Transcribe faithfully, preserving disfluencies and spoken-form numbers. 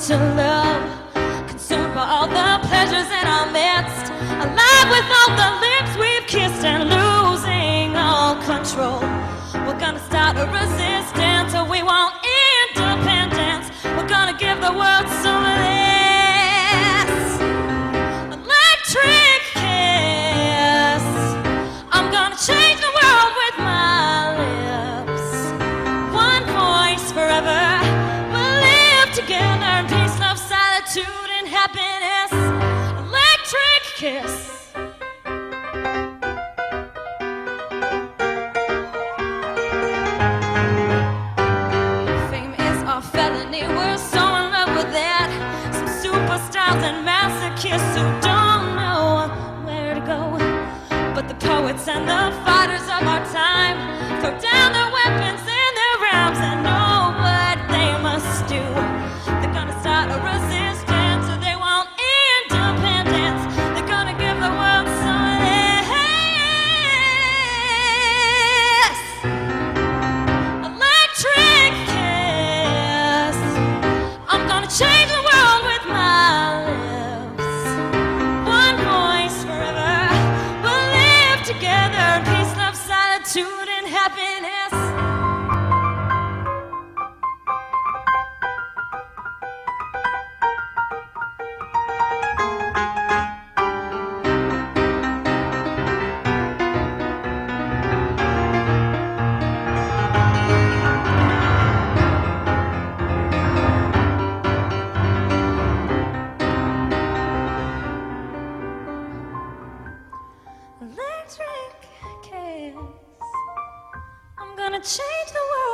to love, consumed by all the pleasures in our midst, alive with all the lips we've kissed and losing all control. We're gonna start a resistance, so we want independence. We're gonna give the world some of this electric kiss. I'm gonna change the world with my lips. One voice forever. We'll live together in peace, love, solitude, and happiness. Electric kiss. And masochists who don't know where to go, but the poets and the fighters of our time throw down their weapons and their rhymes and know what they must do. They're gonna start a resistance, so they want independence. They're gonna give the world some of this electric kiss. I'm gonna change the world with my together, peace, love, solitude, and happiness. Electric kiss. I'm gonna change the world.